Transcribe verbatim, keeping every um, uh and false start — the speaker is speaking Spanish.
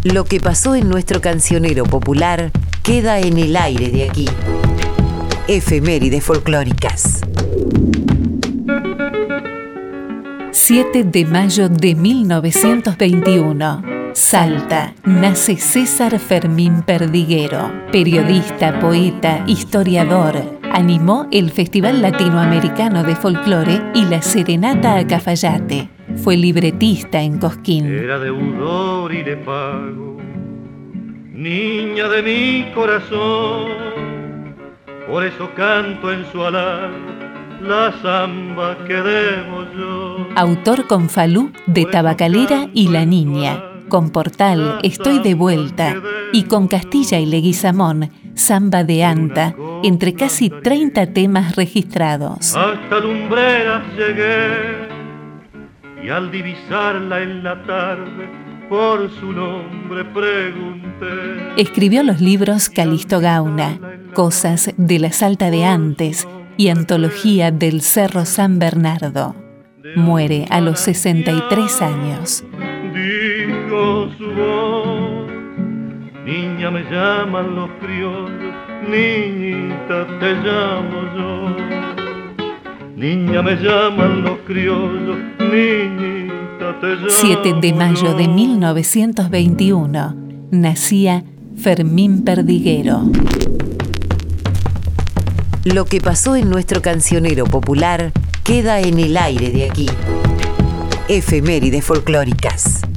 Lo que pasó en nuestro cancionero popular queda en el aire de aquí. Efemérides folclóricas. siete de mayo de mil novecientos veintiuno. Salta, nace César Fermín Perdiguero, periodista, poeta, historiador. Animó el Festival Latinoamericano de Folclore y la Serenata a Cafayate. Fue libretista en Cosquín. Era deudor y le pago, niña de mi corazón, por eso canto en su alar la samba que debo yo. Autor con Falú de Tabacalera y La Niña, con Portal Estoy de Vuelta y con Castilla y Leguizamón, Samba de Anta, entre casi treinta temas registrados. Hasta Lumbreras llegué y al divisarla en la tarde por su nombre pregunté. Escribió los libros Calixto Gauna, Cosas de la Salta de antes y Antología del Cerro San Bernardo. Muere a los sesenta y tres años. Dijo su voz, niña me llaman los criollos, niñita te llamo yo. Niña me llaman los criollos, niñita te llamo. siete de mayo de mil novecientos veintiuno nacía Fermín Perdiguero. Lo que pasó en nuestro cancionero popular queda en el aire de aquí. Efemérides folclóricas.